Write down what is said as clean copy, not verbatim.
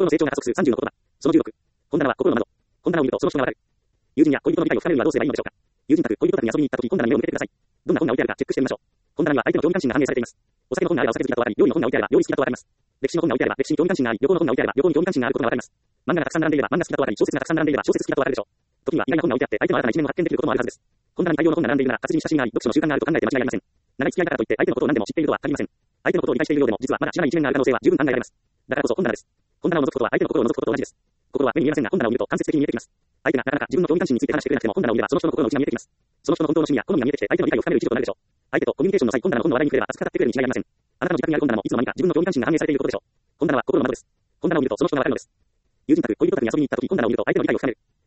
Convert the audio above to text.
心の成長が加速する30の言葉。その16。本棚は心の窓。本棚を見るとその人がわかる。友人や恋人の理解を深めるにはどうすればいいのでしょうか。友人宅、恋人宅に遊びに行った時、本棚に目を向けてください。どんな本が置いてあるかチェックしてみましょう。本棚には相手の興味関心が反映されています。お酒の本があればお酒好きだとわかり、料理の本が置いてあれば料理好きだとわかります。歴史の本が置いてあれば歴史に興味関心があり、旅行の本が置いてあれば旅行に興味関心があることがわかります。漫画がたくさん並んでいれば漫画好きだとわかり、小説がたくさん並んでいれば小説好きだとわかるでしょう。時には意外な本が置いてあって相手の新たな一面を発見できることもあるはずです。本棚に大量の本が並んでいるなら活字に写真があり、読書の習慣があると考えて間違いありません。長い付き合いだからといって相手のことを何でも知っているとは限りません。相手のことを理解しているようでも実はまだ知らない一面がある可能性は十分考えられます。だからこそ本棚です。本棚を覗くことは相手の心を覗くことと同じです。心は目に見えませんが本棚を見ると間接的に見えてきます。相手がなかなか自分の興味関心について話してくれなくても本棚を見ればその人の心の内が見えてきます。その人の本当の趣味や好みが見えてきて相手の理解を深める一助となるでしょう。相手とコミュニケーションの際本棚の本の話題に触れれば熱く語ってくれるに違いありません。あなたの自宅にある本棚もいつの間にか自分の興味関心が反映されていることでしょう。本棚は心の窓です。本棚を見るとその人がわかるのです。友人宅、恋人宅に遊びに行った時本棚を見ると相手の理解を深める。